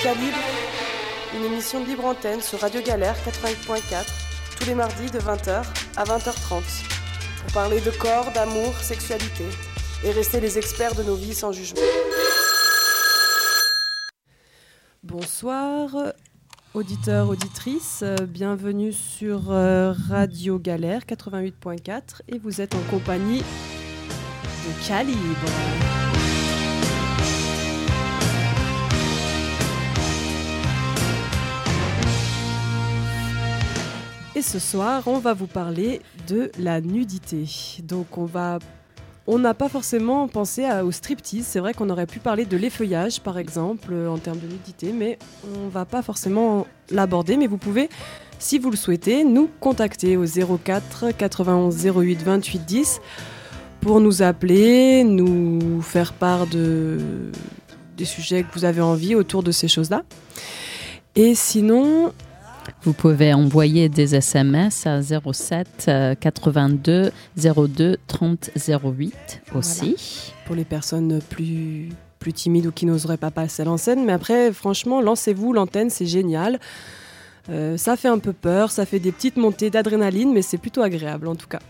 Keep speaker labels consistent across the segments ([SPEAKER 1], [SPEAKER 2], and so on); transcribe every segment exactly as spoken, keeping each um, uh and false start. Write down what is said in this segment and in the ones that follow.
[SPEAKER 1] Calibre, une émission de libre antenne sur Radio Galère quatre-vingt-huit point quatre, tous les mardis de vingt heures à vingt heures trente, pour parler de corps, d'amour, sexualité, et rester les experts de nos vies sans jugement. Bonsoir, auditeurs, auditrices, bienvenue sur Radio Galère quatre-vingt-huit point quatre, et vous êtes en compagnie de Calibre. Et ce soir, on va vous parler de la nudité. Donc on va... On n'a pas forcément pensé à, au striptease. C'est vrai qu'on aurait pu parler de l'effeuillage, par exemple, en termes de nudité, mais on ne va pas forcément l'aborder. Mais vous pouvez, si vous le souhaitez, nous contacter au zéro quatre quatre-vingt-onze zéro huit vingt-huit dix pour nous appeler, nous faire part de, des sujets que vous avez envie autour de ces choses-là. Et sinon...
[SPEAKER 2] Vous pouvez envoyer des S M S à zéro sept quatre-vingt-deux zéro deux trente zéro huit aussi.
[SPEAKER 1] Voilà. Pour les personnes plus, plus timides ou qui n'oseraient pas passer à l'antenne. Mais après, franchement, lancez-vous, l'antenne, c'est génial. Euh, ça fait un peu peur, ça fait des petites montées d'adrénaline, mais c'est plutôt agréable en tout cas.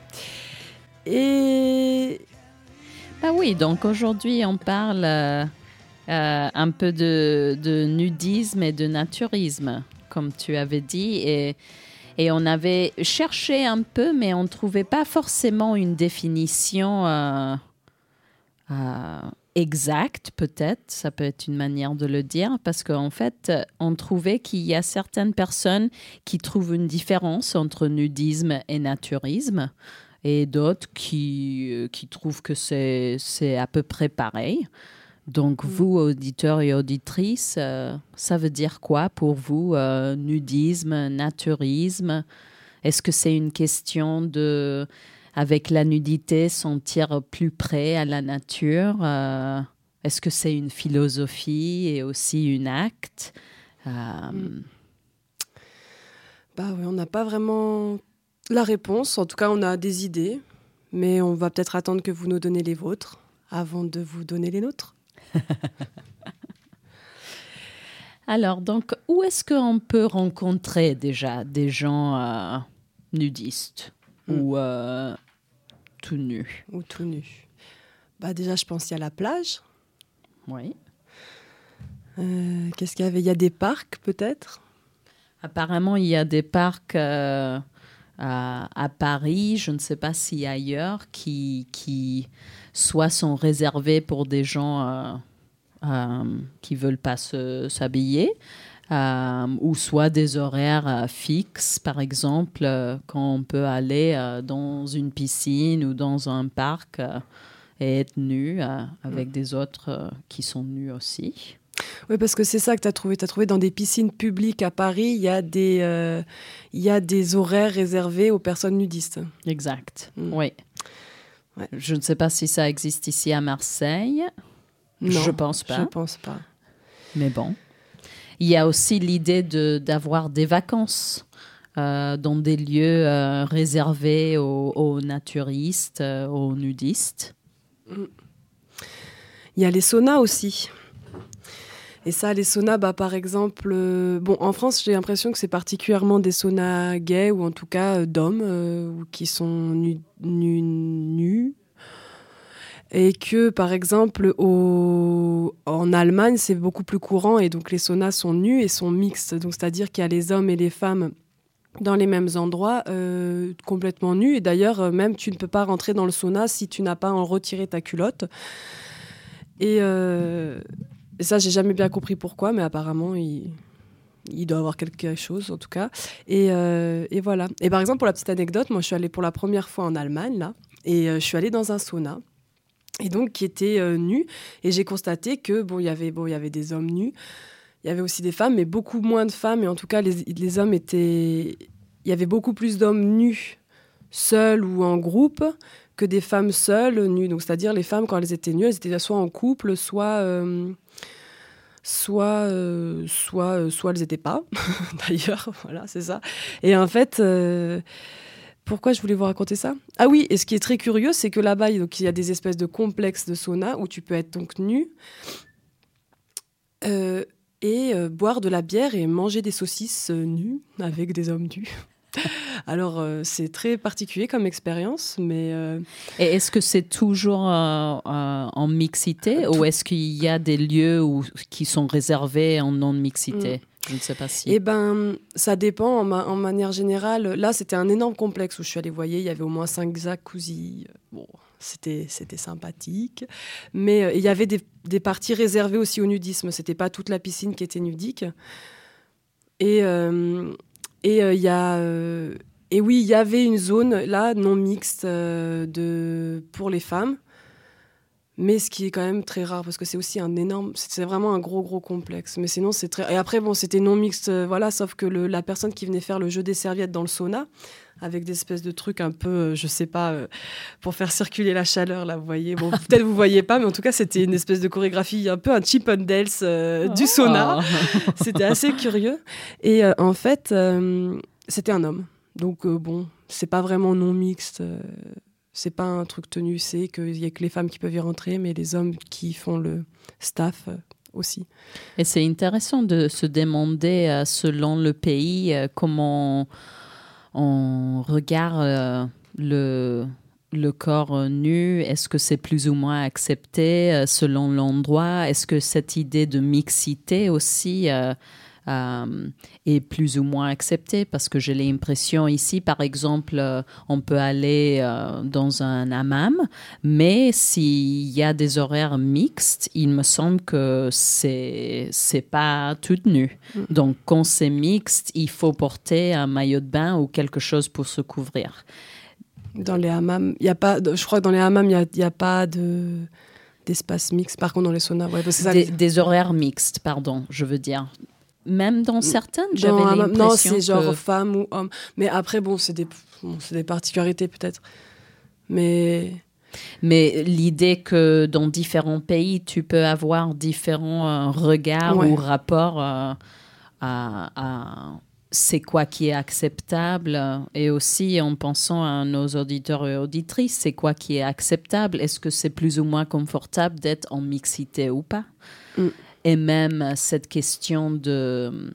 [SPEAKER 1] Et...
[SPEAKER 2] Ah oui, donc aujourd'hui, on parle euh, euh, un peu de, de nudisme et de naturisme, comme tu avais dit, et, et on avait cherché un peu, mais on ne trouvait pas forcément une définition euh, euh, exacte, peut-être, ça peut être une manière de le dire, parce qu'en fait, on trouvait qu'il y a certaines personnes qui trouvent une différence entre nudisme et naturisme, et d'autres qui, qui trouvent que c'est, c'est à peu près pareil. Donc, vous, auditeurs et auditrices, euh, ça veut dire quoi pour vous, euh, nudisme, naturisme? Est-ce que c'est une question de, avec la nudité, sentir plus près à la nature? Euh, est-ce que c'est une philosophie et aussi un acte? Euh...
[SPEAKER 1] Mm. Bah oui, on n'a pas vraiment la réponse. En tout cas, on a des idées, mais on va peut-être attendre que vous nous donnez les vôtres avant de vous donner les nôtres.
[SPEAKER 2] Alors, donc, où est-ce qu'on peut rencontrer déjà des gens euh, nudistes mm. ou euh, tout nus?
[SPEAKER 1] Ou tout nus. Bah déjà, je pense qu'il y a la plage.
[SPEAKER 2] Oui.
[SPEAKER 1] Euh, qu'est-ce qu'il y avait? Il y a des parcs, peut-être?
[SPEAKER 2] Apparemment, il y a des parcs euh, à, à Paris, je ne sais pas si ailleurs, qui, qui soit sont réservés pour des gens... Euh, Euh, qui ne veulent pas se, s'habiller, euh, ou soit des horaires euh, fixes, par exemple, euh, quand on peut aller euh, dans une piscine ou dans un parc euh, et être nu euh, avec mmh. des autres euh, qui sont nus aussi.
[SPEAKER 1] Oui, parce que c'est ça que tu as trouvé. Tu as trouvé dans des piscines publiques à Paris, il y a des, euh, il y a des horaires réservés aux personnes nudistes.
[SPEAKER 2] Exact, mmh. oui.
[SPEAKER 1] Ouais.
[SPEAKER 2] Je ne sais pas si ça existe ici à Marseille.
[SPEAKER 1] Non,
[SPEAKER 2] je pense pas.
[SPEAKER 1] Je pense pas.
[SPEAKER 2] Mais bon. Il y a aussi l'idée de, d'avoir des vacances euh, dans des lieux euh, réservés aux, aux naturistes, euh, aux nudistes.
[SPEAKER 1] Il y a les saunas aussi. Et ça, les saunas, bah, par exemple... Euh, bon, en France, j'ai l'impression que c'est particulièrement des saunas gays, ou en tout cas euh, d'hommes, euh, qui sont nus... nus, nus Et que, par exemple, au... en Allemagne, c'est beaucoup plus courant et donc les saunas sont nus et sont mixtes. Donc, c'est-à-dire qu'il y a les hommes et les femmes dans les mêmes endroits, euh, complètement nus. Et d'ailleurs, même, tu ne peux pas rentrer dans le sauna si tu n'as pas en retiré ta culotte. Et, euh... et ça, j'ai jamais bien compris pourquoi, mais apparemment, il... il doit y avoir quelque chose, en tout cas. Et, euh... et voilà. Et par exemple, pour la petite anecdote, moi, je suis allée pour la première fois en Allemagne, là, et euh, je suis allée dans un sauna. Et donc qui était euh, nu, et j'ai constaté que bon il y avait bon il y avait des hommes nus, il y avait aussi des femmes, mais beaucoup moins de femmes, et en tout cas les les hommes étaient, il y avait beaucoup plus d'hommes nus seuls ou en groupe que des femmes seules nues. Donc c'est-à-dire les femmes quand elles étaient nues, elles étaient soit en couple, soit euh, soit euh, soit euh, soit elles étaient pas. D'ailleurs, voilà, c'est ça. Et en fait euh, pourquoi je voulais vous raconter ça? Ah oui, et ce qui est très curieux, c'est que là-bas, donc, il y a des espèces de complexes de sauna où tu peux être donc nu. Euh, et euh, boire de la bière et manger des saucisses euh, nues avec des hommes nus. Alors, euh, c'est très particulier comme expérience, mais... Euh...
[SPEAKER 2] Et est-ce que c'est toujours euh, euh, en mixité euh, ou est-ce qu'il y a des lieux où, qui sont réservés en non-mixité? mm. Je ne sais pas si...
[SPEAKER 1] Eh bien, ça dépend. En, ma- en manière générale, là, c'était un énorme complexe où je suis allée, vous voyez, il y avait au moins cinq jacuzzi. Bon, c'était, c'était sympathique. Mais euh, il y avait des, des parties réservées aussi au nudisme. C'était pas toute la piscine qui était nudique. Et... Euh, Et euh, il y a, euh, et oui, il y avait une zone là non mixte euh, de pour les femmes, mais ce qui est quand même très rare parce que c'est aussi un énorme, c'est vraiment un gros gros complexe. Mais sinon c'est très. Et après bon, c'était non mixte, euh, voilà, sauf que le, la personne qui venait faire le jeu des serviettes dans le sauna, avec des espèces de trucs un peu, euh, je sais pas, euh, pour faire circuler la chaleur là, vous voyez. Bon, peut-être vous voyez pas, mais en tout cas c'était une espèce de chorégraphie, un peu un Chip and Dale euh, du sauna. Oh. C'était assez curieux. Et euh, en fait, euh, c'était un homme. Donc euh, bon, c'est pas vraiment non mixte. Euh, c'est pas un truc tenu. C'est qu'il y a que les femmes qui peuvent y rentrer, mais les hommes qui font le staff euh, aussi.
[SPEAKER 2] Et c'est intéressant de se demander euh, selon le pays euh, comment on regarde euh, le, le corps nu. Est-ce que c'est plus ou moins accepté euh, selon l'endroit? Est-ce que cette idée de mixité aussi euh, euh, est plus ou moins acceptée? Parce que j'ai l'impression ici, par exemple, euh, on peut aller euh, dans un hammam, mais s'il y a des horaires mixtes, il me semble que c'est, c'est pas tout nu. Mm. Donc, quand c'est mixte, il faut porter un maillot de bain ou quelque chose pour se couvrir.
[SPEAKER 1] Dans les hammams, il y a pas. Je crois que dans les hammams, il y a, il y a pas de d'espace mixte. Par contre, dans les saunas, ouais, parce que ça,
[SPEAKER 2] des, des horaires mixtes, pardon, je veux dire. Même dans certaines, j'avais
[SPEAKER 1] dans,
[SPEAKER 2] l'impression
[SPEAKER 1] non, c'est genre
[SPEAKER 2] que...
[SPEAKER 1] femme ou homme. Mais après, bon, c'est des, bon, c'est des particularités peut-être. Mais...
[SPEAKER 2] Mais l'idée que dans différents pays, tu peux avoir différents euh, regards ouais. ou rapports euh, à, à c'est quoi qui est acceptable. Et aussi, en pensant à nos auditeurs et auditrices, c'est quoi qui est acceptable? Est-ce que c'est plus ou moins confortable d'être en mixité ou pas? Mm. Et même cette question de,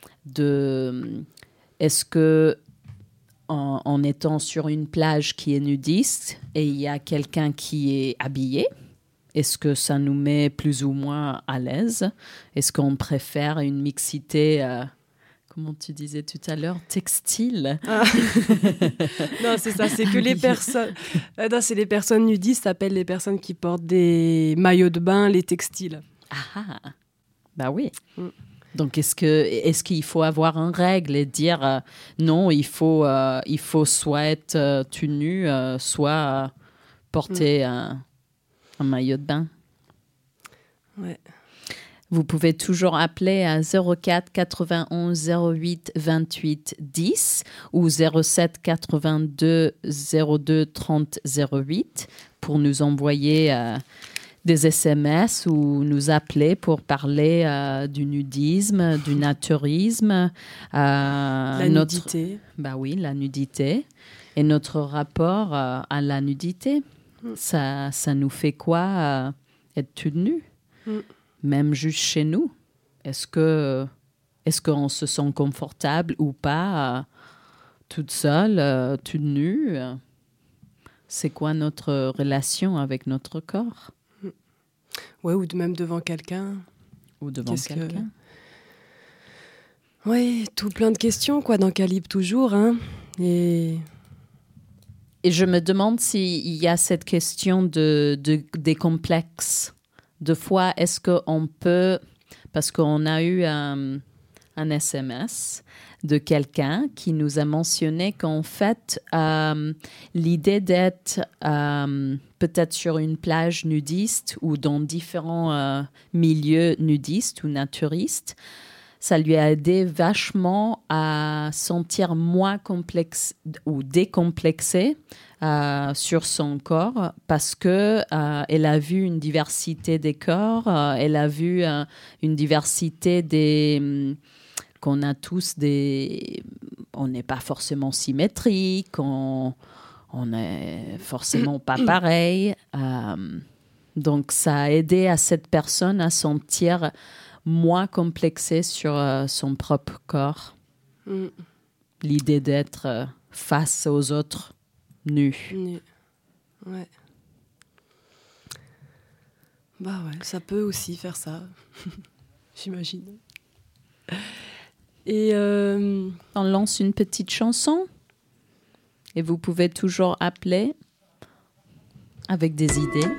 [SPEAKER 2] de est-ce que en, en étant sur une plage qui est nudiste et il y a quelqu'un qui est habillé, est-ce que ça nous met plus ou moins à l'aise? Est-ce qu'on préfère une mixité, euh, comment tu disais tout à l'heure, textile?
[SPEAKER 1] Ah. Non, c'est ça, c'est que les personnes, non, c'est les personnes nudistes s'appellent les personnes qui portent des maillots de bain, les textiles.
[SPEAKER 2] Ah, bah oui. Mm. Donc, est-ce, que, est-ce qu'il faut avoir une règle et dire euh, non, il faut, euh, il faut soit être euh, tout nu, euh, soit euh, porter mm. un, un maillot de bain?
[SPEAKER 1] Ouais.
[SPEAKER 2] Vous pouvez toujours appeler à zéro quatre quatre-vingt-onze zéro huit vingt-huit dix ou zéro sept quatre-vingt-deux zéro deux trente zéro huit pour nous envoyer... Euh, des S M S ou nous appeler pour parler euh, du nudisme, du naturisme. Euh,
[SPEAKER 1] la
[SPEAKER 2] notre...
[SPEAKER 1] nudité.
[SPEAKER 2] Bah oui, la nudité. Et notre rapport euh, à la nudité. Mm. Ça, ça nous fait quoi euh, être tout nu? Mm. Même juste chez nous. Est-ce que, est-ce qu'on se sent confortable ou pas euh, toute seule, euh, toute nue? C'est quoi notre relation avec notre corps?
[SPEAKER 1] Ouais, ou même devant quelqu'un.
[SPEAKER 2] Ou devant Qu'est-ce quelqu'un.
[SPEAKER 1] Que... Oui, tout plein de questions, quoi, dans Calibre toujours. Hein. Et...
[SPEAKER 2] Et je me demande s'il y a cette question de, de, des complexes. De fois, est-ce qu'on peut... Parce qu'on a eu un, un S M S de quelqu'un qui nous a mentionné qu'en fait, euh, l'idée d'être euh, peut-être sur une plage nudiste ou dans différents euh, milieux nudistes ou naturistes, ça lui a aidé vachement à sentir moins complexe ou décomplexé euh, sur son corps parce que euh, elle a vu une diversité des corps, euh, elle a vu euh, une diversité des... qu'on a tous des... On n'est pas forcément symétrique, on on n'est forcément pas pareil. Euh, donc, ça a aidé à cette personne à sentir moins complexé sur euh, son propre corps. Mm. L'idée d'être euh, face aux autres, nus.
[SPEAKER 1] Nu. Ouais. Bah ouais, ça peut aussi faire ça, j'imagine. Et euh...
[SPEAKER 2] on lance une petite chanson et vous pouvez toujours appeler avec des idées.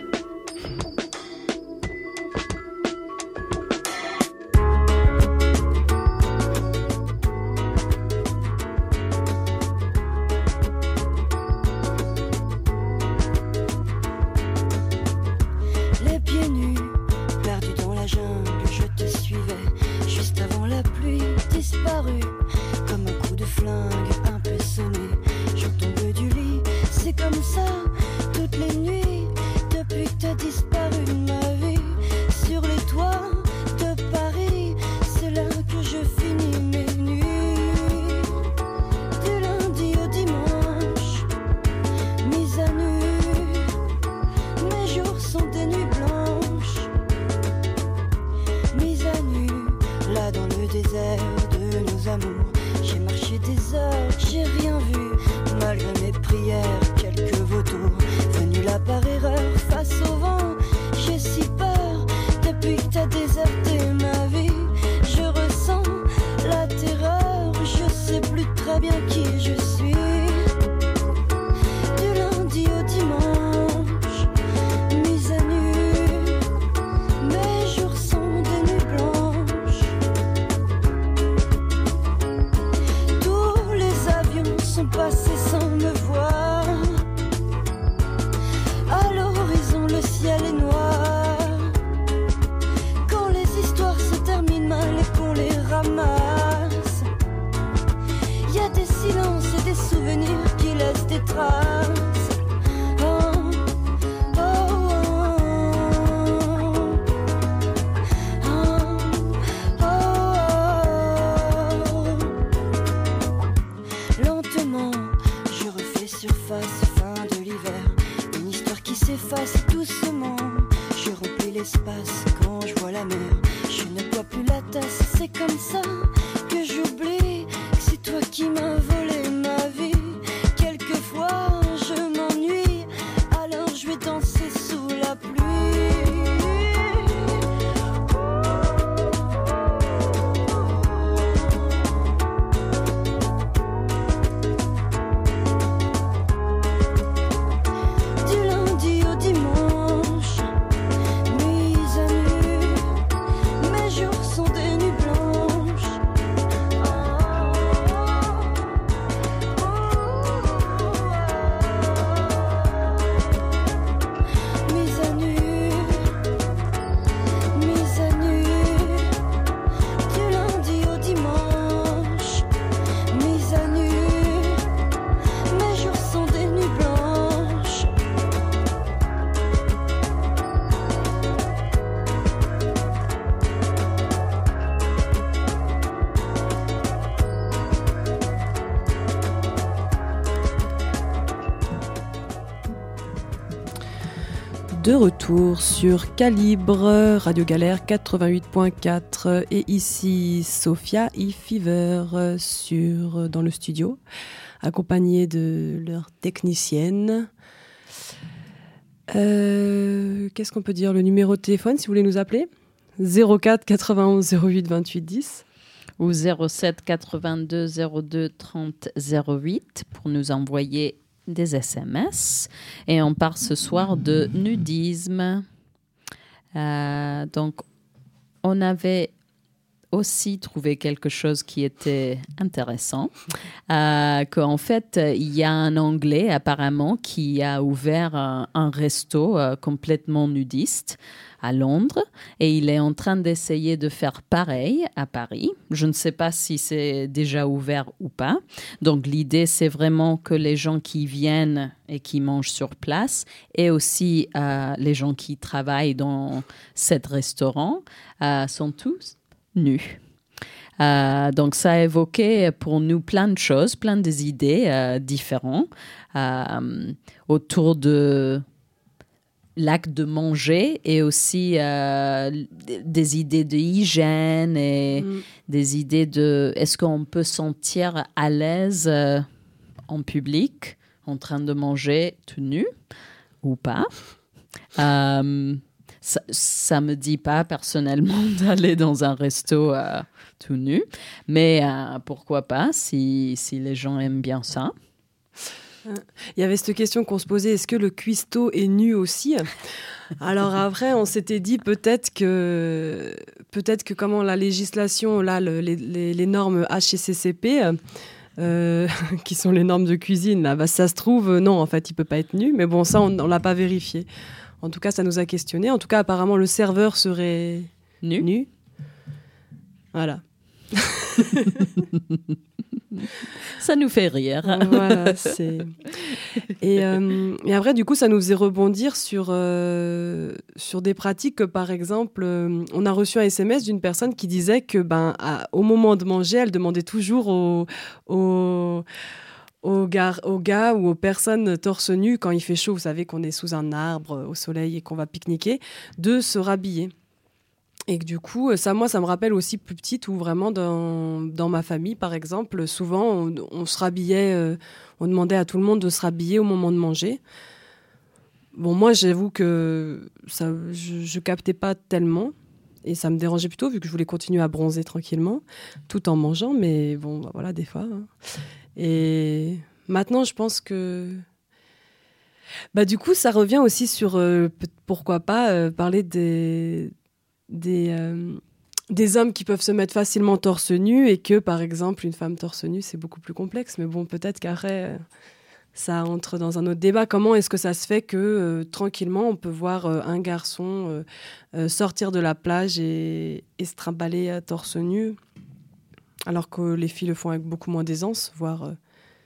[SPEAKER 1] De retour sur Calibre, Radio Galère quatre-vingt-huit point quatre et ici Sophia et Fever sur, dans le studio, accompagnée de leur technicienne. Euh, qu'est-ce qu'on peut dire? Le numéro de téléphone, si vous voulez nous appeler, zéro quatre quatre-vingt-onze zéro huit vingt-huit dix
[SPEAKER 2] ou zéro sept quatre-vingt-deux zéro deux trente zéro huit pour nous envoyer des S M S. Et on parle ce soir de nudisme. Euh, donc, on avait aussi trouvé quelque chose qui était intéressant, euh, qu'en fait, il y a un Anglais apparemment qui a ouvert un, un resto euh, complètement nudiste à Londres et il est en train d'essayer de faire pareil à Paris. Je ne sais pas si c'est déjà ouvert ou pas. Donc l'idée, c'est vraiment que les gens qui viennent et qui mangent sur place et aussi euh, les gens qui travaillent dans cet restaurant euh, sont tous nus. Euh, donc ça a évoqué pour nous plein de choses, plein des idées euh, différentes euh, autour de l'acte de manger et aussi euh, des idées de hygiène et mmh. des idées de est-ce qu'on peut sentir à l'aise euh, en public en train de manger tout nu ou pas. Euh, ça, ça me dit pas personnellement d'aller dans un resto euh, tout nu, mais euh, pourquoi pas si, si les gens aiment bien ça.
[SPEAKER 1] Il y avait cette question qu'on se posait, est-ce que le cuistot est nu aussi ? Alors après, on s'était dit peut-être que, peut-être que comment la législation, là, le, les, les, les normes H A C C P, euh, qui sont les normes de cuisine, là, bah, ça se trouve, non, en fait, il ne peut pas être nu. Mais bon, ça, on ne l'a pas vérifié. En tout cas, ça nous a questionné. En tout cas, apparemment, le serveur serait
[SPEAKER 2] nu.
[SPEAKER 1] nu. Voilà.
[SPEAKER 2] Ça nous fait rire.
[SPEAKER 1] Voilà, c'est... Et, euh, et après, du coup, ça nous faisait rebondir sur, euh, sur des pratiques que, par exemple, euh, on a reçu un S M S d'une personne qui disait que, ben, à, au moment de manger, elle demandait toujours aux, aux, aux, gars, aux gars ou aux personnes torse nu, quand il fait chaud, vous savez qu'on est sous un arbre au soleil et qu'on va pique-niquer, de se rhabiller. Et que du coup, ça, moi, ça me rappelle aussi plus petite où vraiment dans, dans ma famille, par exemple, souvent, on, on se rhabillait, euh, on demandait à tout le monde de se rhabiller au moment de manger. Bon, moi, j'avoue que ça, je, je captais pas tellement et ça me dérangeait plutôt vu que je voulais continuer à bronzer tranquillement tout en mangeant, mais bon, bah, voilà, des fois. Hein. Et maintenant, je pense que... Bah, du coup, ça revient aussi sur, euh, pourquoi pas, euh, parler des... Des, euh, des hommes qui peuvent se mettre facilement torse nu et que, par exemple, une femme torse nu, c'est beaucoup plus complexe. Mais bon, peut-être qu'après, euh, ça entre dans un autre débat. Comment est-ce que ça se fait que, euh, tranquillement, on peut voir euh, un garçon euh, euh, sortir de la plage et, et se trimballer à torse nu, alors que les filles le font avec beaucoup moins d'aisance, voire, euh,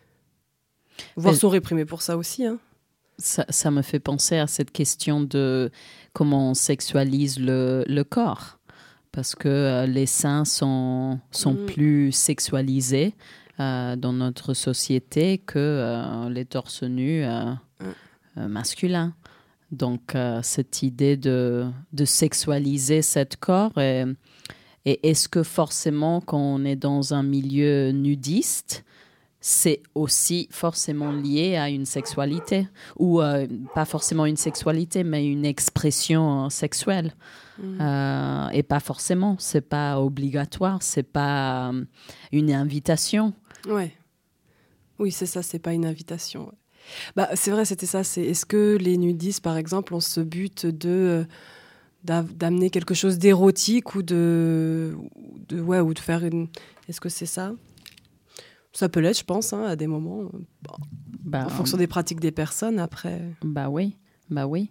[SPEAKER 1] voire sont réprimées pour ça aussi, hein.
[SPEAKER 2] Ça, ça me fait penser à cette question de comment on sexualise le, le corps. Parce que euh, les seins sont, sont mmh. plus sexualisés euh, dans notre société que euh, les torses nus euh, mmh. euh, masculins. Donc, euh, cette idée de, de sexualiser cet corps, et, et est-ce que forcément, quand on est dans un milieu nudiste, c'est aussi forcément lié à une sexualité, ou euh, pas forcément une sexualité, mais une expression sexuelle. Mmh. Euh, et pas forcément, c'est pas obligatoire, c'est pas euh, une invitation.
[SPEAKER 1] Ouais. Oui, c'est ça, c'est pas une invitation. Ouais. Bah, c'est vrai, c'était ça. C'est, est-ce que les nudistes, par exemple, ont ce but de, d'amener quelque chose d'érotique ou de, de, ouais, ou de faire une... Est-ce que c'est ça ? Ça peut l'être, je pense, hein, à des moments, bon, bah, en fonction des pratiques des personnes, après.
[SPEAKER 2] Bah oui, bah oui.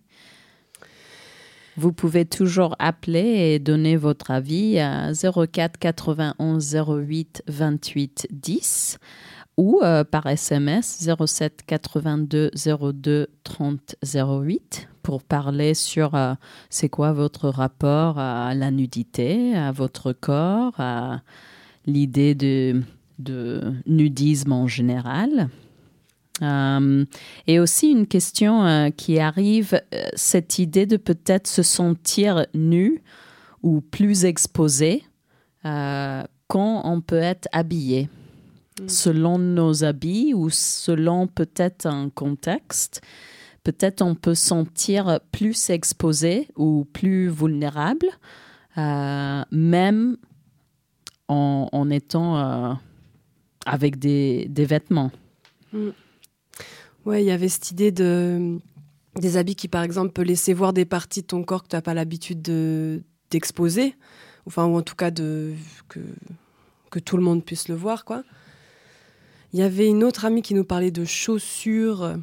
[SPEAKER 2] Vous pouvez toujours appeler et donner votre avis à zéro quatre quatre-vingt-onze zéro huit vingt-huit dix ou euh, par S M S zéro sept quatre-vingt-deux zéro deux trente zéro huit pour parler sur euh, c'est quoi votre rapport à la nudité, à votre corps, à l'idée de... de nudisme en général. Euh, et aussi une question euh, qui arrive, euh, cette idée de peut-être se sentir nu ou plus exposé euh, quand on peut être habillé. Mmh. Selon nos habits ou selon peut-être un contexte, peut-être on peut sentir plus exposé ou plus vulnérable, euh, même en, en étant... Euh, avec des, des vêtements.
[SPEAKER 1] Mmh. Ouais, il y avait cette idée de, des habits qui, par exemple, peuvent laisser voir des parties de ton corps que tu n'as pas l'habitude de, d'exposer, enfin, ou en tout cas de, que, que tout le monde puisse le voir, quoi. Il y avait une autre amie qui nous parlait de chaussures,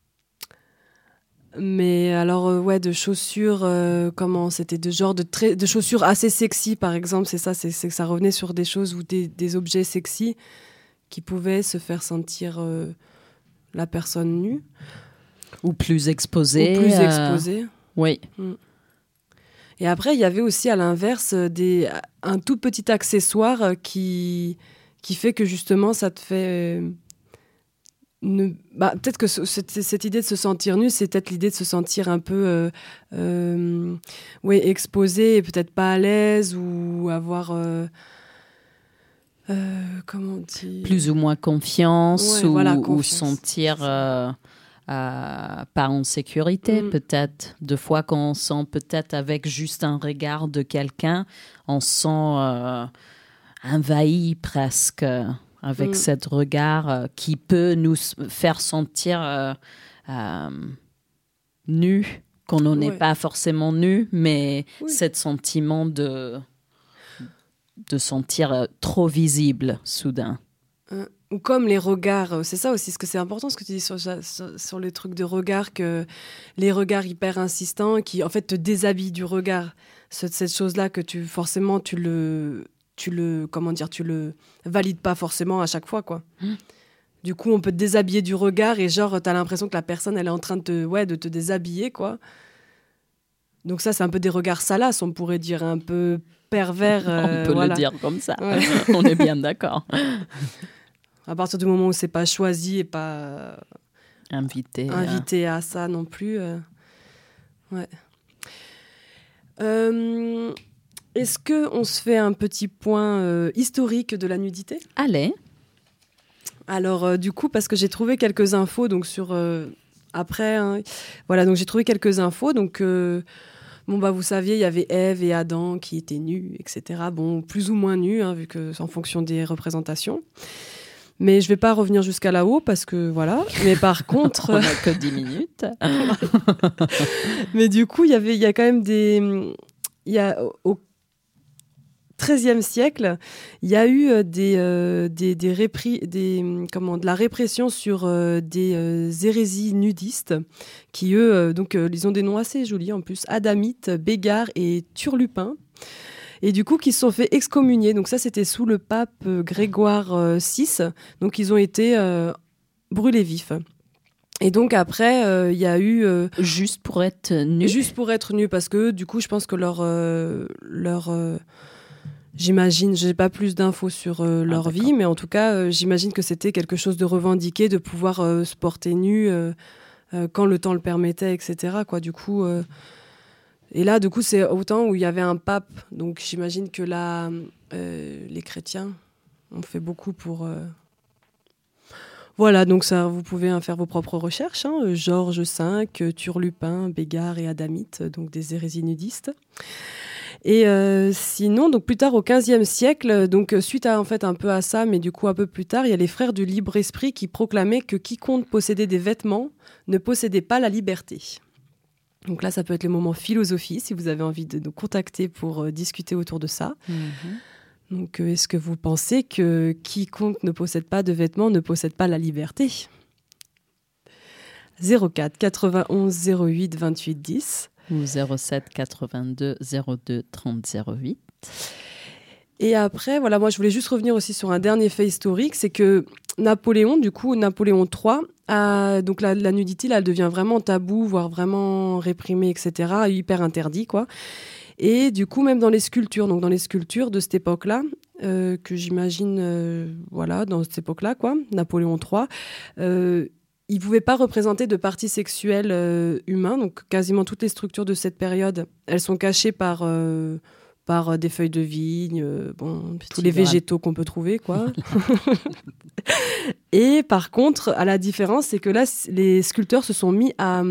[SPEAKER 1] mais alors, euh, ouais, de chaussures, euh, comment, c'était de genre de, très, de chaussures assez sexy, par exemple, c'est ça, c'est, c'est que ça revenait sur des choses ou des, des objets sexy qui pouvaient se faire sentir euh, la personne nue.
[SPEAKER 2] Ou plus exposée.
[SPEAKER 1] Ou plus exposée.
[SPEAKER 2] Euh... Oui.
[SPEAKER 1] Mm. Et après, il y avait aussi à l'inverse des, un tout petit accessoire qui, qui fait que justement, ça te fait... ne, bah, peut-être que ce, cette, cette idée de se sentir nu, c'est peut-être l'idée de se sentir un peu euh, euh, ouais, exposé et peut-être pas à l'aise ou avoir... Euh, euh, comment on dit
[SPEAKER 2] Plus ou moins confiance,
[SPEAKER 1] ouais,
[SPEAKER 2] ou,
[SPEAKER 1] voilà,
[SPEAKER 2] ou
[SPEAKER 1] confiance.
[SPEAKER 2] sentir euh, euh, pas en sécurité, mm. peut-être. Deux fois qu'on sent peut-être avec juste un regard de quelqu'un, on sent euh, envahi presque. Avec mm. cet regard euh, qui peut nous faire sentir euh, euh, nus, qu'on n'en est ouais. pas forcément nus, mais oui. cet sentiment de, de sentir euh, trop visible soudain.
[SPEAKER 1] Euh, ou comme les regards, c'est ça aussi, ce que c'est important ce que tu dis sur, sur, sur les trucs de regard, que les regards hyper insistants qui en fait te déshabillent du regard. Cette, cette chose-là que tu forcément tu le... tu le comment dire tu le valides pas forcément à chaque fois quoi. Mmh. Du coup on peut te déshabiller du regard et genre t'as l'impression que la personne elle est en train de te ouais de te déshabiller quoi. Donc ça c'est un peu des regards salaces, on pourrait dire un peu pervers.
[SPEAKER 2] Euh, on peut
[SPEAKER 1] voilà.
[SPEAKER 2] le dire comme ça.
[SPEAKER 1] Ouais.
[SPEAKER 2] On est bien d'accord.
[SPEAKER 1] À partir du moment où c'est pas choisi et pas
[SPEAKER 2] invité
[SPEAKER 1] invité à, à ça non plus. Euh... Ouais. Euh... Est-ce qu'on se fait un petit point euh, historique de la nudité ?
[SPEAKER 2] Allez.
[SPEAKER 1] Alors, euh, du coup, parce que j'ai trouvé quelques infos, donc sur... Euh, après, hein, voilà, donc j'ai trouvé quelques infos, donc... Euh, bon, bah, vous saviez, il y avait Ève et Adam qui étaient nus, et cetera. Bon, plus ou moins nus, hein, vu que c'est en fonction des représentations. Mais je ne vais pas revenir jusqu'à là-haut, parce que, voilà. Mais par contre...
[SPEAKER 2] On n'a que dix minutes.
[SPEAKER 1] Mais du coup, il y avait, il y a quand même des... Il y a... Au, treizième siècle, il y a eu euh, des, euh, des, des, répri- des comment, de la répression sur euh, des euh, hérésies nudistes qui, eux, euh, donc, euh, ils ont des noms assez jolis en plus, Adamites, Bégards et Turlupins. Et du coup, qui se sont fait excommunier. Donc ça, c'était sous le pape euh, Grégoire euh, six. Donc ils ont été euh, brûlés vifs. Et donc après, il euh, y a eu... Euh,
[SPEAKER 2] juste pour être nus.
[SPEAKER 1] Juste pour être nus, parce que du coup, je pense que leur... Euh, leur euh, J'imagine, j'ai pas plus d'infos sur euh, leur ah, vie, mais en tout cas, euh, j'imagine que c'était quelque chose de revendiqué, de pouvoir euh, se porter nu euh, euh, quand le temps le permettait, et cetera. Quoi, du coup, euh... et là, du coup, c'est au temps où il y avait un pape, donc j'imagine que là, euh, les chrétiens ont fait beaucoup pour. Euh... Voilà, donc ça, vous pouvez hein, faire vos propres recherches. Hein, Georges cinq, Turlupin, Bégards et Adamites, donc des hérésies nudistes. Et euh, sinon, donc plus tard au quinzième siècle, donc suite à en fait un peu à ça, mais du coup un peu plus tard, il y a les frères du libre esprit qui proclamaient que quiconque possédait des vêtements ne possédait pas la liberté. Donc là, ça peut être le moment philosophie si vous avez envie de nous contacter pour euh, discuter autour de ça. Mm-hmm. Donc, euh, est-ce que vous pensez que quiconque ne possède pas de vêtements ne possède pas la liberté ? zéro quatre quatre-vingt-onze zéro huit vingt-huit dix
[SPEAKER 2] ou zéro sept quatre-vingt-deux zéro deux trente zéro huit.
[SPEAKER 1] Et après, voilà, moi je voulais juste revenir aussi sur un dernier fait historique, c'est que Napoléon, du coup, Napoléon trois, a, donc la, la nudité, là, elle devient vraiment tabou, voire vraiment réprimée, et cetera, hyper interdit, quoi. Et du coup, même dans les sculptures, donc dans les sculptures de cette époque-là, euh, que j'imagine, euh, voilà, dans cette époque-là, quoi, Napoléon trois, euh, il ne pouvait pas représenter de parties sexuelles euh, humaines, donc quasiment toutes les structures de cette période, elles sont cachées par, euh, par des feuilles de vigne, euh, bon, tous les végétaux qu'on peut trouver, quoi. Et par contre, à la différence, c'est que là, les sculpteurs se sont mis à,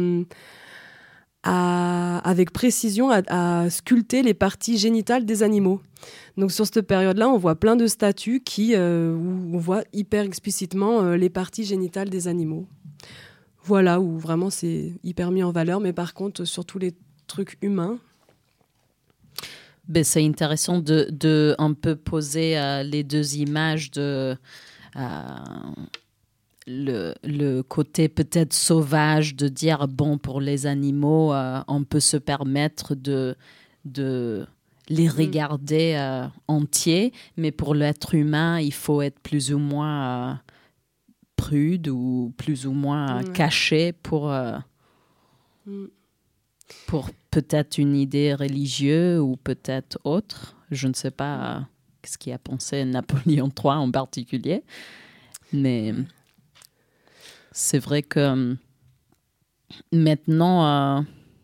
[SPEAKER 1] à avec précision à, à sculpter les parties génitales des animaux. Donc sur cette période-là, on voit plein de statues qui, euh, où on voit hyper explicitement euh, les parties génitales des animaux. Voilà, où vraiment c'est hyper mis en valeur, mais par contre, sur tous les trucs humains.
[SPEAKER 2] Ben, c'est intéressant de, de un peu poser euh, les deux images de euh, le, le côté peut-être sauvage, de dire, bon, pour les animaux, euh, on peut se permettre de, de les regarder euh, entiers, mais pour l'être humain, il faut être plus ou moins... Euh, prude ou plus ou moins mmh. caché pour, euh, mmh. pour peut-être une idée religieuse ou peut-être autre. Je ne sais pas euh, ce qu'il a pensé Napoléon trois en particulier. Mais... c'est vrai que maintenant, euh,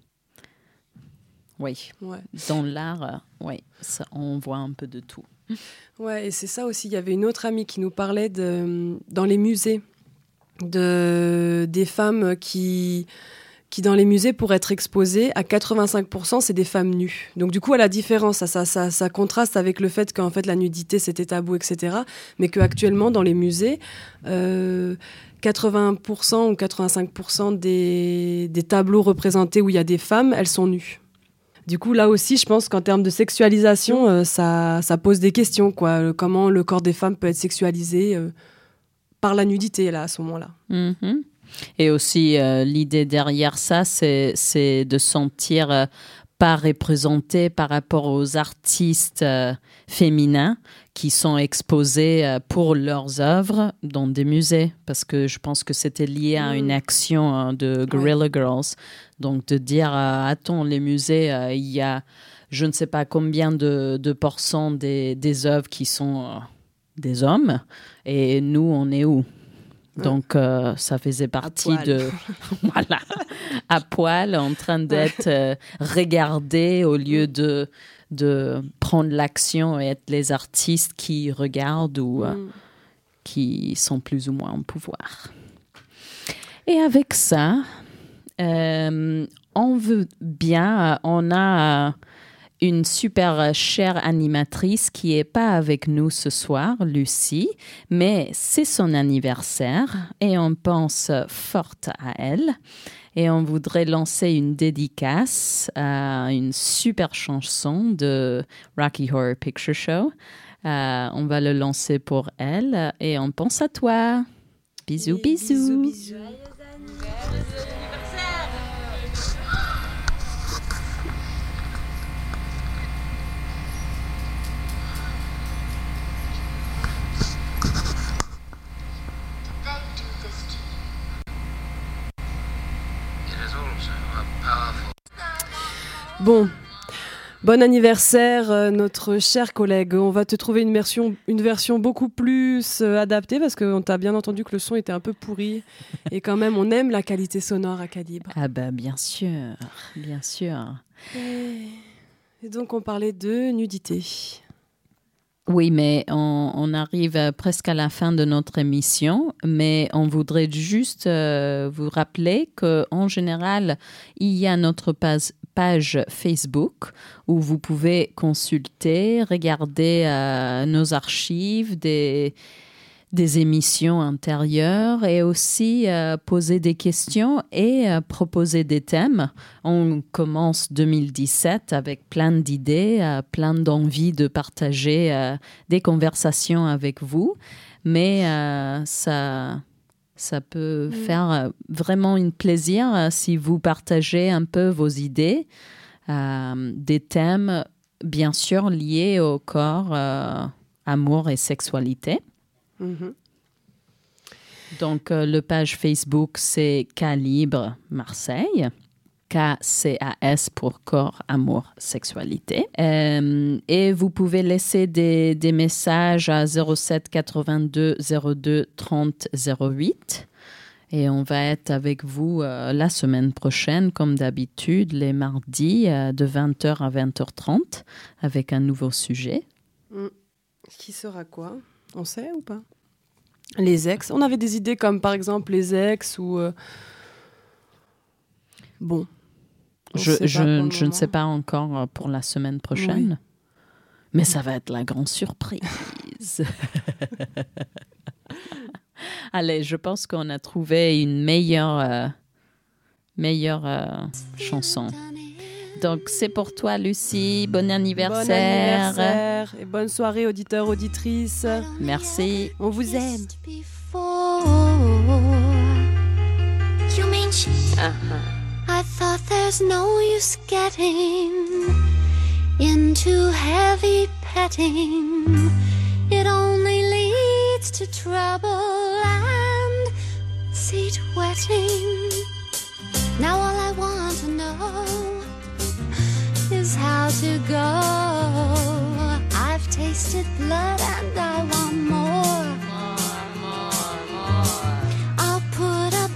[SPEAKER 2] oui, ouais. dans l'art, euh, oui, ça, on voit un peu de tout.
[SPEAKER 1] Ouais, et c'est ça aussi. Il y avait une autre amie qui nous parlait de, dans les musées, de, des femmes qui, qui, dans les musées, pour être exposées, à quatre-vingt-cinq pour cent, c'est des femmes nues. Donc, du coup, à la différence, ça, ça, ça, ça contraste avec le fait qu'en fait, la nudité, c'était tabou, et cetera. Mais qu'actuellement, dans les musées, euh, quatre-vingts pour cent ou quatre-vingt-cinq pour cent des, des tableaux représentés où il y a des femmes, elles sont nues. Du coup, là aussi, je pense qu'en termes de sexualisation, euh, ça, ça pose des questions, quoi. Euh, comment le corps des femmes peut être sexualisé euh, par la nudité, là, à ce moment-là.
[SPEAKER 2] Mm-hmm. Et aussi, euh, l'idée derrière ça, c'est, c'est de sentir euh, pas représenté par rapport aux artistes euh, féminins qui sont exposés euh, pour leurs œuvres dans des musées. Parce que je pense que c'était lié à une action euh, de Guerrilla ouais. Girls. Donc, de dire, euh, attends, les musées, euh, il y a je ne sais pas combien de, de pourcents des, des œuvres qui sont euh, des hommes. Et nous, on est où ? Donc, euh, ça faisait partie de... voilà, à poil, en train d'être euh, regardé au lieu de, de prendre l'action et être les artistes qui regardent ou euh, mm. qui sont plus ou moins en pouvoir. Et avec ça, euh, on veut bien... On a... Euh, une super chère animatrice qui n'est pas avec nous ce soir, Lucie, mais c'est son anniversaire et on pense fort à elle. Et on voudrait lancer une dédicace à une super chanson de Rocky Horror Picture Show. Euh, on va le lancer pour elle et on pense à toi. Bisous,
[SPEAKER 1] oui,
[SPEAKER 2] bisous.
[SPEAKER 1] Bisous, bisous. Bon, bon anniversaire, euh, notre cher collègue. On va te trouver une version, une version beaucoup plus euh, adaptée parce qu'on t'a bien entendu que le son était un peu pourri. Et quand même, on aime la qualité sonore à Calibre.
[SPEAKER 2] Ah bah bien sûr, bien sûr.
[SPEAKER 1] Et, et donc, on parlait de nudité.
[SPEAKER 2] Oui, mais on, on arrive presque à la fin de notre émission, mais on voudrait juste euh, vous rappeler qu'en général, il y a notre page, page Facebook où vous pouvez consulter, regarder euh, nos archives des, des émissions antérieures et aussi euh, poser des questions et euh, proposer des thèmes. On commence deux mille dix-sept avec plein d'idées, euh, plein d'envie de partager euh, des conversations avec vous, mais euh, ça... Ça peut mmh. faire vraiment un plaisir euh, si vous partagez un peu vos idées, euh, des thèmes bien sûr liés au corps, euh, amour et sexualité. Mmh. Donc, euh, le page Facebook, c'est Calibre Marseille. K C A S pour corps, amour, sexualité. Euh, et vous pouvez laisser des, des messages à zéro sept quatre-vingt-deux zéro deux trente zéro huit. Et on va être avec vous euh, la semaine prochaine, comme d'habitude, les mardis euh, de vingt heures à vingt heures trente, avec un nouveau sujet.
[SPEAKER 1] Mmh. Qui sera quoi ? On sait ou pas ? Les ex. On avait des idées comme, par exemple, les ex ou... Euh... Bon.
[SPEAKER 2] Je, je, je ne sais pas encore pour la semaine prochaine, oui. Mais ça va être la grande surprise. Allez, je pense qu'on a trouvé une meilleure, euh, meilleure euh, chanson. Donc, c'est pour toi, Lucie. Bon anniversaire.
[SPEAKER 1] Bon anniversaire et bonne soirée, auditeurs, auditrices.
[SPEAKER 2] Merci.
[SPEAKER 1] On vous aime.
[SPEAKER 3] Uh-huh. I thought there's no use getting into heavy petting. It only leads to trouble and seat wetting. Now all I want to know is how to go. I've tasted blood and I want more. More, more, more. I'll put up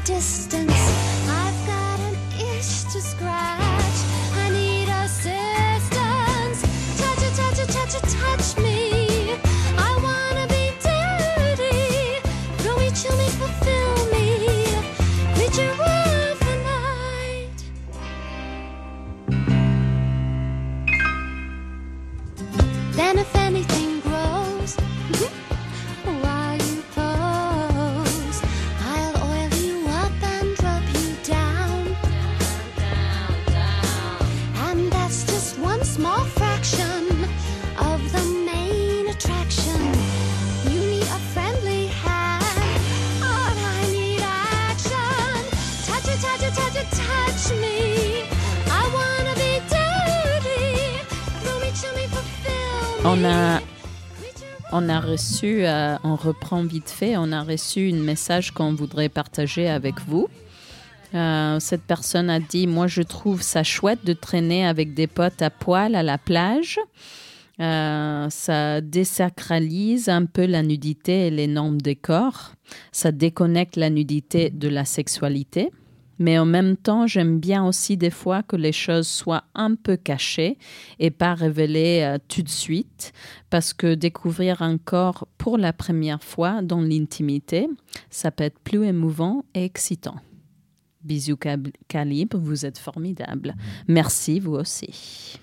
[SPEAKER 3] distance. I've got an itch to scratch. I need assistance. Touch it, touch it, touch it, touch me. I wanna be dirty. Throw me, chill me, fulfill me. Creature of the night. Then if anything grows while you pose, I'll oil you up and rub you down, down, down. And that's just one small fraction of the main attraction. You need a friendly hand, but I need action. Touch it, touch it, touch it, touch me. I wanna be dirty. Throw me, chill me, fulfill me.
[SPEAKER 2] On a, on a reçu, euh, on reprend vite fait, on a reçu un message qu'on voudrait partager avec vous. Euh, cette personne a dit « Moi, je trouve ça chouette de traîner avec des potes à poil à la plage. Euh, ça désacralise un peu la nudité et les normes des corps. Ça déconnecte la nudité de la sexualité. Mais en même temps, j'aime bien aussi des fois que les choses soient un peu cachées et pas révélées euh, tout de suite, parce que découvrir un corps pour la première fois dans l'intimité, ça peut être plus émouvant et excitant. Bisous Cab- Calibre, vous êtes formidable. Merci, vous aussi.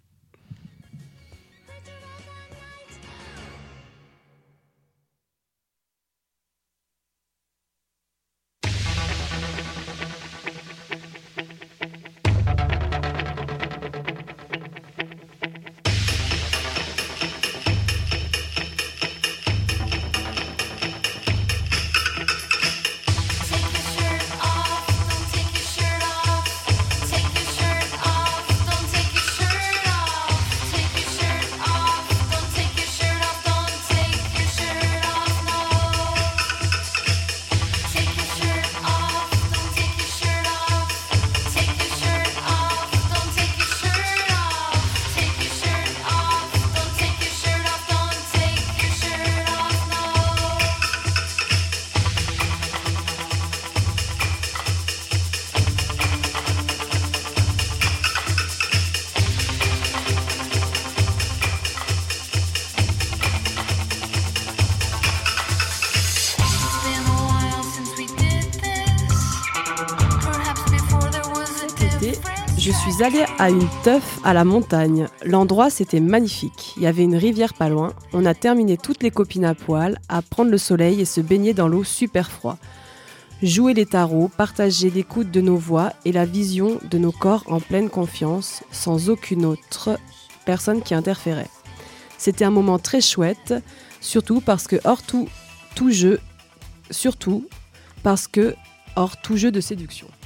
[SPEAKER 1] Je suis allée à une teuf à la montagne. L'endroit, c'était magnifique. Il y avait une rivière pas loin. On a terminé toutes les copines à poil, à prendre le soleil et se baigner dans l'eau super froid. Jouer les tarots, partager l'écoute de nos voix et la vision de nos corps en pleine confiance, sans aucune autre personne qui interférait. C'était un moment très chouette, surtout parce que hors tout, tout jeu, surtout parce que hors tout jeu de séduction.